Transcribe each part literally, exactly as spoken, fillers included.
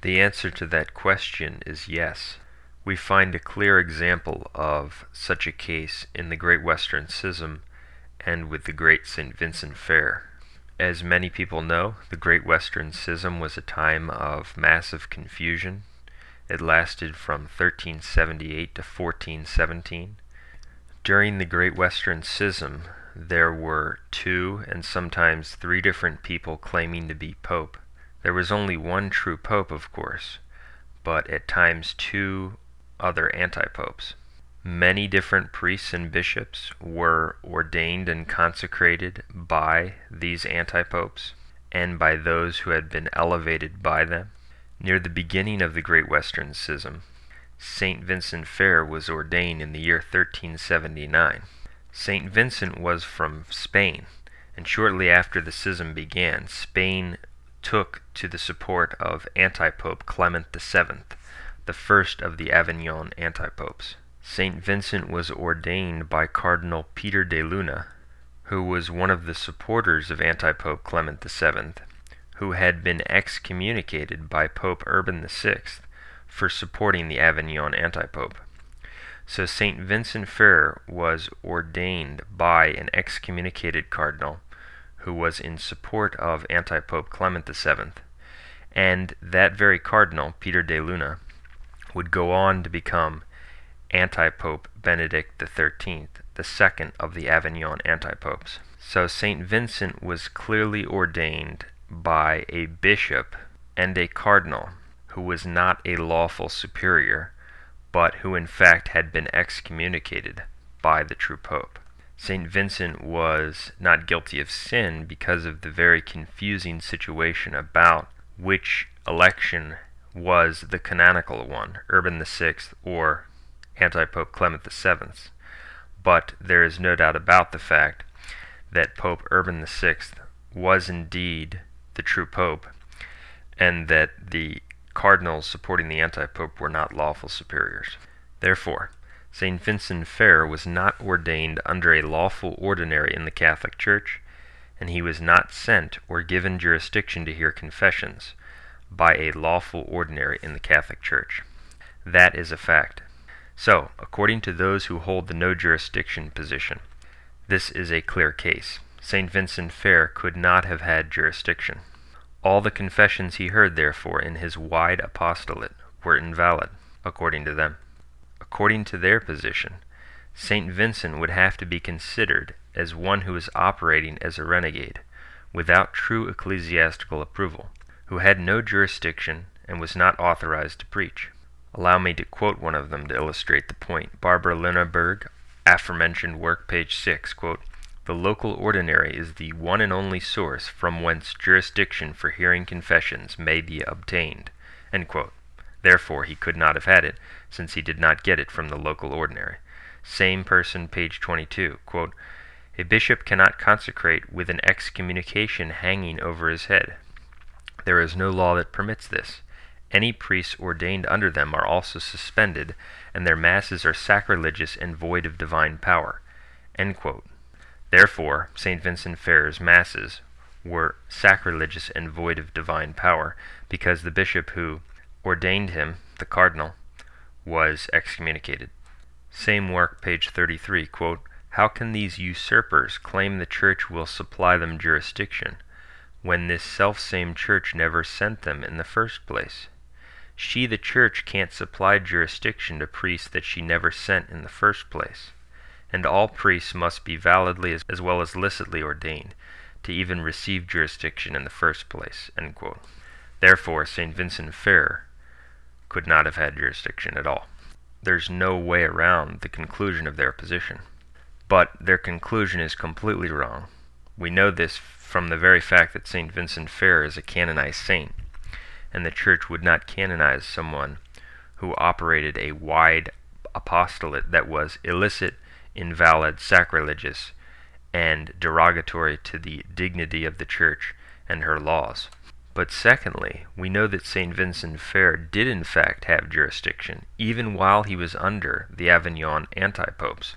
The answer to that question is yes. We find a clear example of such a case in the Great Western Schism and with the Great Saint Vincent Fair. As many people know, the Great Western Schism was a time of massive confusion. It lasted from thirteen seventy-eight to fourteen seventeen. During the Great Western Schism, there were two and sometimes three different people claiming to be pope. There was only one true pope, of course, but at times two other anti-popes. Many different priests and bishops were ordained and consecrated by these anti-popes and by those who had been elevated by them. Near the beginning of the Great Western Schism, Saint Vincent Fair was ordained in the year thirteen seventy-nine. Saint Vincent was from Spain, and shortly after the schism began, Spain took to the support of anti-pope Clement the Seventh, the first of the Avignon anti-popes. Saint Vincent was ordained by Cardinal Peter de Luna, who was one of the supporters of anti-pope Clement the Seventh, who had been excommunicated by Pope Urban the Sixth for supporting the Avignon anti-pope. So Saint Vincent Fair was ordained by an excommunicated cardinal who was in support of anti-pope Clement the Seventh, and that very cardinal, Peter de Luna, would go on to become anti-pope Benedict the Thirteenth, the second of the Avignon anti-popes. So Saint Vincent was clearly ordained by a bishop and a cardinal who was not a lawful superior, but who in fact had been excommunicated by the true pope. Saint Vincent was not guilty of sin because of the very confusing situation about which election was the canonical one, Urban the Sixth or anti-pope Clement the Seventh. But there is no doubt about the fact that Pope Urban the Sixth was indeed the true pope, and that the cardinals supporting the anti-pope were not lawful superiors. Therefore, Saint Vincent Fair was not ordained under a lawful ordinary in the Catholic Church, and he was not sent or given jurisdiction to hear confessions by a lawful ordinary in the Catholic Church. That is a fact. So, according to those who hold the no jurisdiction position, this is a clear case. Saint Vincent Fair could not have had jurisdiction. All the confessions he heard, therefore, in his wide apostolate were invalid, according to them. According to their position, Saint Vincent would have to be considered as one who was operating as a renegade, without true ecclesiastical approval, who had no jurisdiction and was not authorized to preach. Allow me to quote one of them to illustrate the point. Barbara Linaberg, aforementioned work, page six, quote, "The local ordinary is the one and only source from whence jurisdiction for hearing confessions may be obtained." End quote. Therefore, he could not have had it, since he did not get it from the local ordinary. Same person, page twenty-two, quote, "A bishop cannot consecrate with an excommunication hanging over his head. There is no law that permits this. Any priests ordained under them are also suspended, and their masses are sacrilegious and void of divine power." End quote. Therefore, Saint Vincent Fair's masses were sacrilegious and void of divine power, because the bishop who ordained him, the cardinal, was excommunicated. Same work, page thirty-three, quote, "How can these usurpers claim the Church will supply them jurisdiction, when this self-same Church never sent them in the first place? She, the Church, can't supply jurisdiction to priests that she never sent in the first place. And all priests must be validly as, as well as licitly ordained to even receive jurisdiction in the first place." End quote. Therefore, Saint Vincent Fair could not have had jurisdiction at all. There's no way around the conclusion of their position. But their conclusion is completely wrong. We know this from the very fact that Saint Vincent Fair is a canonized saint, and the Church would not canonize someone who operated a wide apostolate that was illicit, invalid, sacrilegious, and derogatory to the dignity of the Church and her laws. But secondly, we know that Saint Vincent Fair did in fact have jurisdiction, even while he was under the Avignon anti-popes,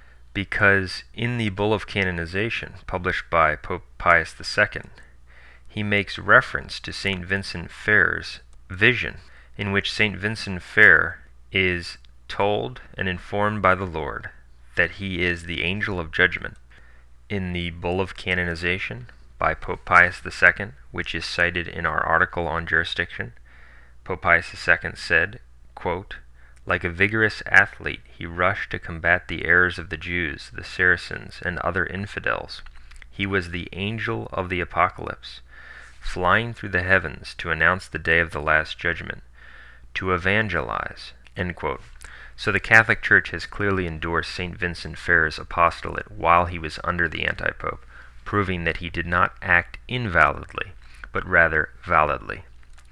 because in the Bull of Canonization, published by Pope Pius the Second, he makes reference to Saint Vincent Fair's vision in which Saint Vincent Ferrer is told and informed by the Lord that he is the angel of judgment. In the Bull of Canonization by Pope Pius the Second, which is cited in our article on jurisdiction, Pope Pius the Second said, quote, "Like a vigorous athlete, he rushed to combat the errors of the Jews, the Saracens, and other infidels. He was the angel of the apocalypse, flying through the heavens to announce the day of the last judgment, to evangelize." End quote. So the Catholic Church has clearly endorsed Saint Vincent Ferrer's apostolate while he was under the antipope, proving that he did not act invalidly, but rather validly,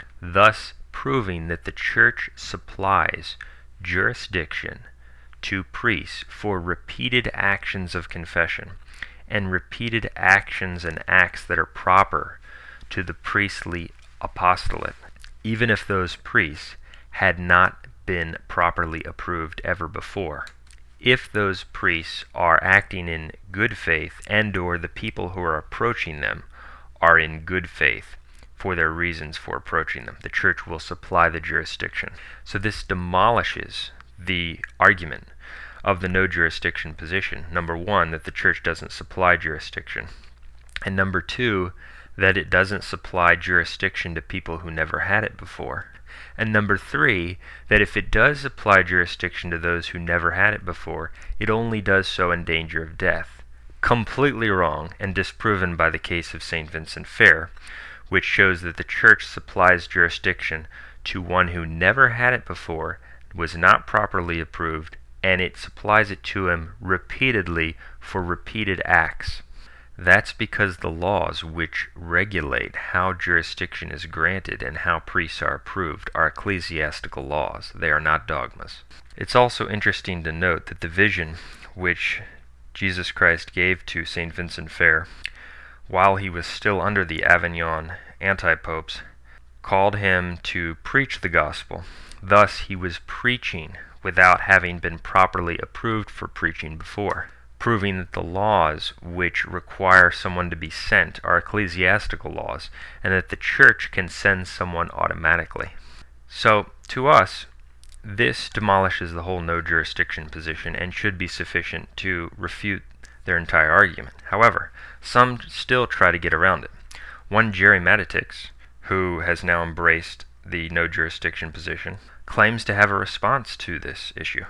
thus proving that the Church supplies jurisdiction to priests for repeated actions of confession and repeated actions and acts that are proper to the priestly apostolate, even if those priests had not been properly approved ever before. If those priests are acting in good faith and or the people who are approaching them are in good faith for their reasons for approaching them, the Church will supply the jurisdiction. So this demolishes the argument of the no jurisdiction position. Number one, that the Church doesn't supply jurisdiction. And number two, that it doesn't supply jurisdiction to people who never had it before. And number three, that if it does apply jurisdiction to those who never had it before, it only does so in danger of death. Completely wrong and disproven by the case of Saint Vincent Ferrer, which shows that the Church supplies jurisdiction to one who never had it before, was not properly approved, and it supplies it to him repeatedly for repeated acts. That's because the laws which regulate how jurisdiction is granted and how priests are approved are ecclesiastical laws. They are not dogmas. It's also interesting to note that the vision which Jesus Christ gave to Saint Vincent Ferrer while he was still under the Avignon antipopes called him to preach the gospel. Thus he was preaching without having been properly approved for preaching before, proving that the laws which require someone to be sent are ecclesiastical laws, and that the Church can send someone automatically. So, to us, this demolishes the whole no jurisdiction position and should be sufficient to refute their entire argument. However, some still try to get around it. One, Jerry Matitix, who has now embraced the no jurisdiction position, claims to have a response to this issue.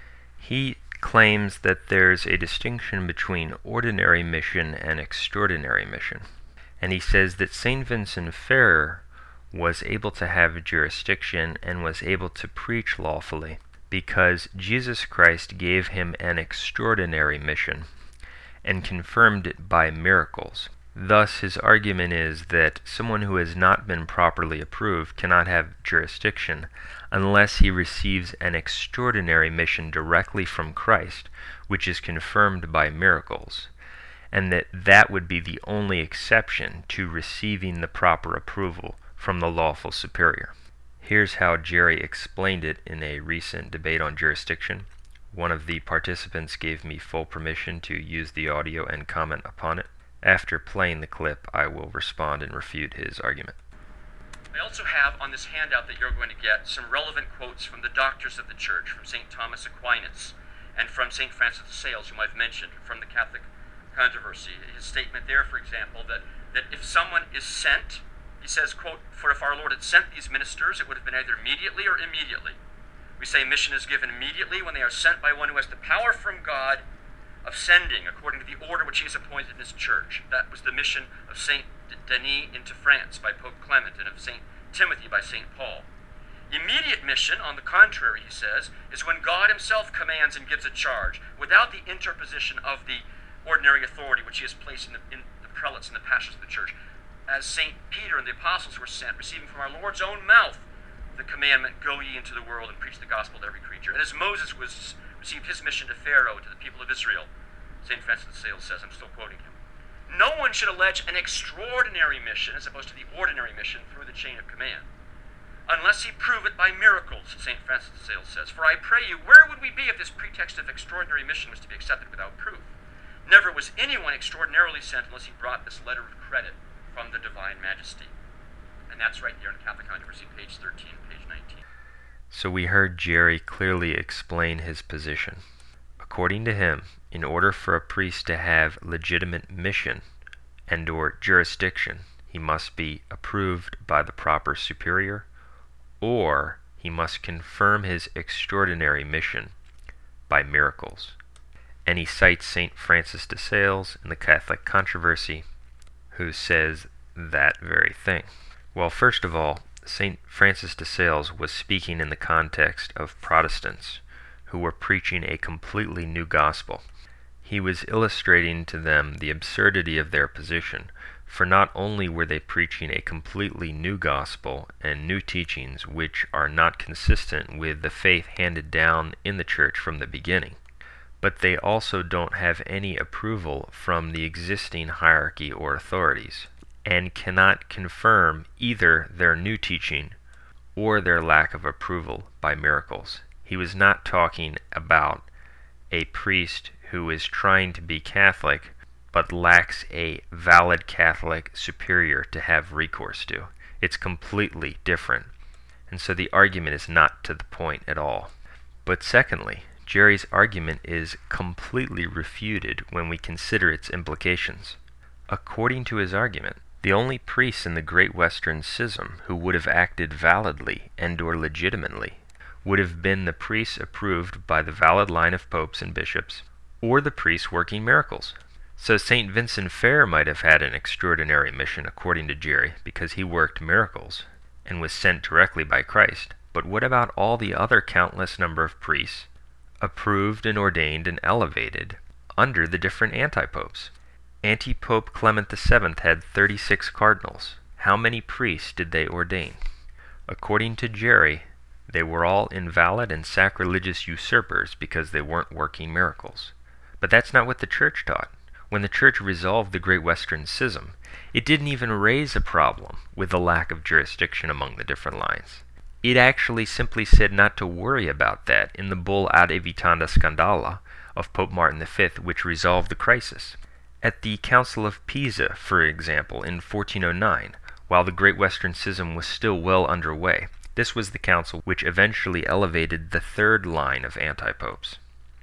He claims that there's a distinction between ordinary mission and extraordinary mission. And he says that Saint Vincent Ferrer was able to have jurisdiction and was able to preach lawfully because Jesus Christ gave him an extraordinary mission and confirmed it by miracles. Thus, his argument is that someone who has not been properly approved cannot have jurisdiction unless he receives an extraordinary mission directly from Christ, which is confirmed by miracles, and that that would be the only exception to receiving the proper approval from the lawful superior. Here's how Jerry explained it in a recent debate on jurisdiction. One of the participants gave me full permission to use the audio and comment upon it. After playing the clip, I will respond and refute his argument. I also have on this handout that you're going to get some relevant quotes from the doctors of the Church, from Saint Thomas Aquinas and from Saint Francis of Sales, whom I've mentioned, from the Catholic controversy. His statement there, for example, that, that if someone is sent, he says, quote, "For if our Lord had sent these ministers, it would have been either immediately or immediately. We say mission is given immediately when they are sent by one who has the power from God of sending, according to the order which he has appointed in his Church." That was the mission of Saint Denis into France by Pope Clement and of Saint Timothy by Saint Paul. Immediate mission, on the contrary, he says, is when God himself commands and gives a charge, without the interposition of the ordinary authority which he has placed in the, in the prelates and the pastors of the Church. As Saint Peter and the apostles were sent, receiving from our Lord's own mouth the commandment, "Go ye into the world and preach the gospel to every creature." And as Moses was received his mission to Pharaoh and to the people of Israel, Saint Francis of Sales says, I'm still quoting him, "No one should allege an extraordinary mission as opposed to the ordinary mission through the chain of command, unless he prove it by miracles," Saint Francis of Sales says. "For I pray you, where would we be if this pretext of extraordinary mission was to be accepted without proof? Never was anyone extraordinarily sent unless he brought this letter of credit from the divine majesty." And that's right here in Catholic Controversy, page thirteen, page nineteen. So we heard Jerry clearly explain his position. According to him, in order for a priest to have legitimate mission and or jurisdiction, he must be approved by the proper superior, or he must confirm his extraordinary mission by miracles. And he cites Saint Francis de Sales in the Catholic Controversy, who says that very thing. Well, first of all, Saint Francis de Sales was speaking in the context of Protestants who were preaching a completely new gospel. He was illustrating to them the absurdity of their position, for not only were they preaching a completely new gospel and new teachings which are not consistent with the faith handed down in the church from the beginning, but they also don't have any approval from the existing hierarchy or authorities, and cannot confirm either their new teaching or their lack of approval by miracles. He was not talking about a priest who is trying to be Catholic but lacks a valid Catholic superior to have recourse to. It's completely different, and so the argument is not to the point at all. But secondly, Jerry's argument is completely refuted when we consider its implications. According to his argument, the only priests in the Great Western Schism who would have acted validly and or legitimately would have been the priests approved by the valid line of popes and bishops, or the priests working miracles. So Saint Vincent Ferrer might have had an extraordinary mission according to Jerry because he worked miracles and was sent directly by Christ. But what about all the other countless number of priests approved and ordained and elevated under the different anti-popes? Anti-Pope Clement the Seventh had thirty-six cardinals. How many priests did they ordain? According to Jerry, they were all invalid and sacrilegious usurpers because they weren't working miracles. But that's not what the church taught. When the church resolved the Great Western Schism, it didn't even raise a problem with the lack of jurisdiction among the different lines. It actually simply said not to worry about that in the bull Ad Evitanda Scandala of Pope Martin the Fifth, which resolved the crisis. At the Council of Pisa, for example, in fourteen oh nine, while the Great Western Schism was still well underway, this was the council which eventually elevated the third line of anti-popes.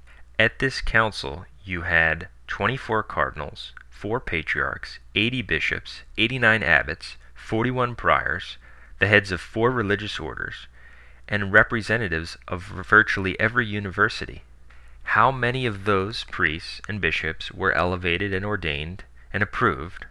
At this council, you had twenty-four cardinals, four patriarchs, eighty bishops, eighty-nine abbots, forty-one priors, the heads of four religious orders, and representatives of virtually every university. How many of those priests and bishops were elevated and ordained and approved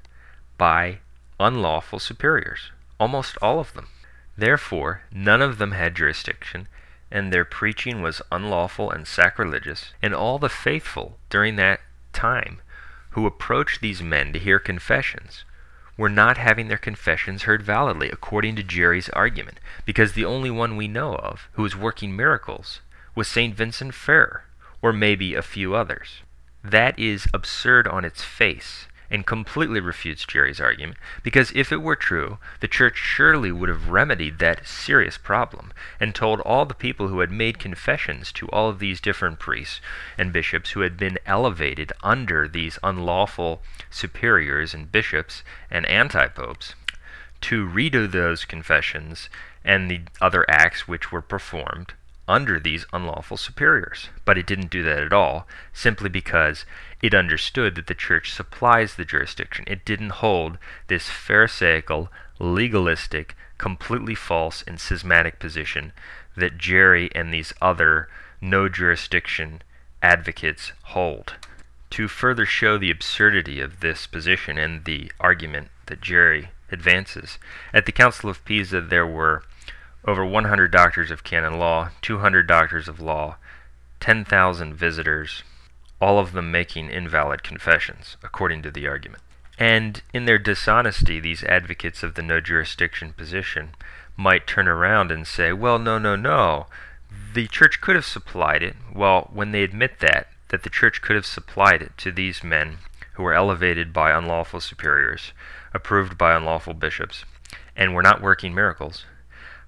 by unlawful superiors? Almost all of them. Therefore, none of them had jurisdiction, and their preaching was unlawful and sacrilegious, and all the faithful during that time who approached these men to hear confessions were not having their confessions heard validly, according to Jerry's argument, because the only one we know of who was working miracles was Saint Vincent Ferrer, or maybe a few others. That is absurd on its face, and completely refutes Jerry's argument, because if it were true, the church surely would have remedied that serious problem and told all the people who had made confessions to all of these different priests and bishops who had been elevated under these unlawful superiors and bishops and anti-popes to redo those confessions and the other acts which were performed under these unlawful superiors. But it didn't do that at all, simply because it understood that the church supplies the jurisdiction. It didn't hold this pharisaical, legalistic, completely false and schismatic position that Jerry and these other no jurisdiction advocates hold. To further show the absurdity of this position and the argument that Jerry advances, at the Council of Pisa there were over one hundred doctors of canon law, two hundred doctors of law, ten thousand visitors, all of them making invalid confessions, according to the argument. And in their dishonesty, these advocates of the no jurisdiction position might turn around and say, well, no, no, no, the church could have supplied it. Well, when they admit that, that the church could have supplied it to these men who were elevated by unlawful superiors, approved by unlawful bishops, and were not working miracles,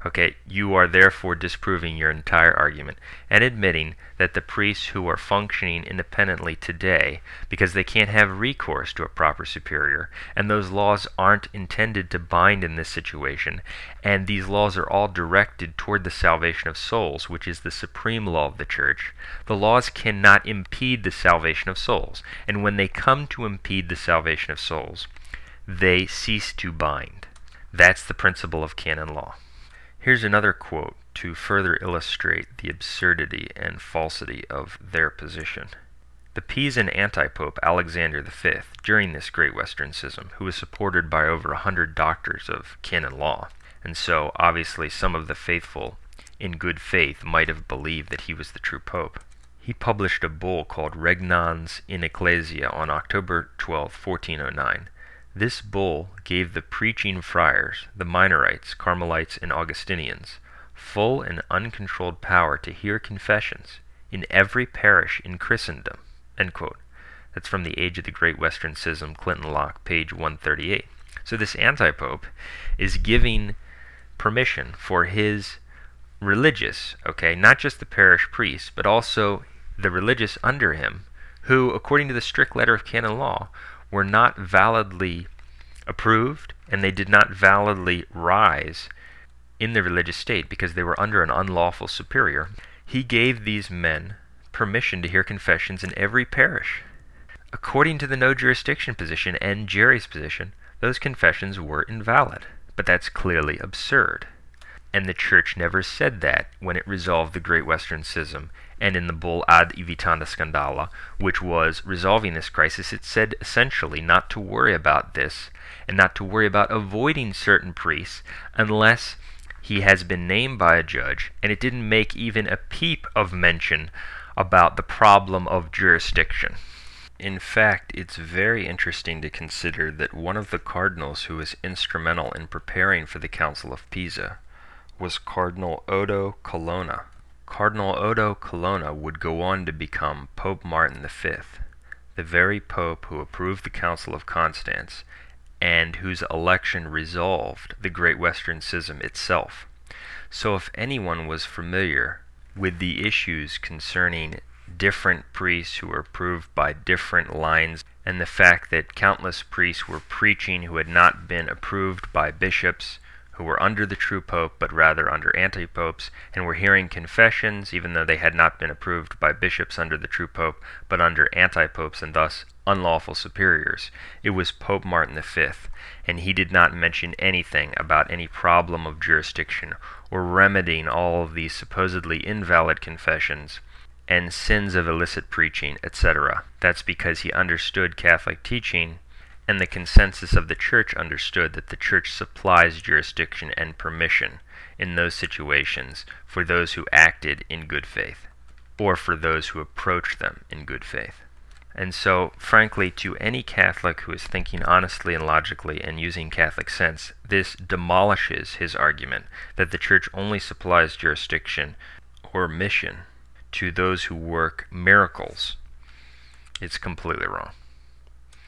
Okay, you are therefore disproving your entire argument and admitting that the priests who are functioning independently today, because they can't have recourse to a proper superior, and those laws aren't intended to bind in this situation, and these laws are all directed toward the salvation of souls, which is the supreme law of the church, the laws cannot impede the salvation of souls. And when they come to impede the salvation of souls, they cease to bind. That's the principle of canon law. Here's another quote to further illustrate the absurdity and falsity of their position. The Pisan antipope Alexander the Fifth, during this Great Western Schism, who was supported by over a hundred doctors of canon law, and so obviously some of the faithful in good faith might have believed that he was the true pope, he published a bull called Regnans in Ecclesia on October twelfth, fourteen oh nine. This bull gave the preaching friars, the Minorites, Carmelites, and Augustinians, full and uncontrolled power to hear confessions in every parish in Christendom. End quote. That's from the Age of the Great Western Schism, Clinton Locke, page one thirty-eight. So this antipope is giving permission for his religious, okay, not just the parish priests, but also the religious under him, who, according to the strict letter of canon law, were not validly approved, and they did not validly rise in the religious state because they were under an unlawful superior. He gave these men permission to hear confessions in every parish. According to the no jurisdiction position and Jerry's position, those confessions were invalid. But that's clearly absurd. And the Church never said that when it resolved the Great Western Schism, and in the bull Ad Evitanda Scandala, which was resolving this crisis, it said essentially not to worry about this, and not to worry about avoiding certain priests unless he has been named by a judge, and it didn't make even a peep of mention about the problem of jurisdiction. In fact, it's very interesting to consider that one of the cardinals who was instrumental in preparing for the Council of Pisa was Cardinal Odo Colonna. Cardinal Odo Colonna would go on to become Pope Martin the Fifth, the very pope who approved the Council of Constance and whose election resolved the Great Western Schism itself. So if anyone was familiar with the issues concerning different priests who were approved by different lines, and the fact that countless priests were preaching who had not been approved by bishops, who were under the true pope but rather under anti-popes, and were hearing confessions even though they had not been approved by bishops under the true pope but under anti-popes and thus unlawful superiors. It was Pope Martin the Fifth, and he did not mention anything about any problem of jurisdiction or remedying all of these supposedly invalid confessions and sins of illicit preaching, et cetera. That's because he understood Catholic teaching, and the consensus of the Church understood that the Church supplies jurisdiction and permission in those situations for those who acted in good faith, or for those who approached them in good faith. And so, frankly, to any Catholic who is thinking honestly and logically and using Catholic sense, this demolishes his argument that the Church only supplies jurisdiction or mission to those who work miracles. It's completely wrong.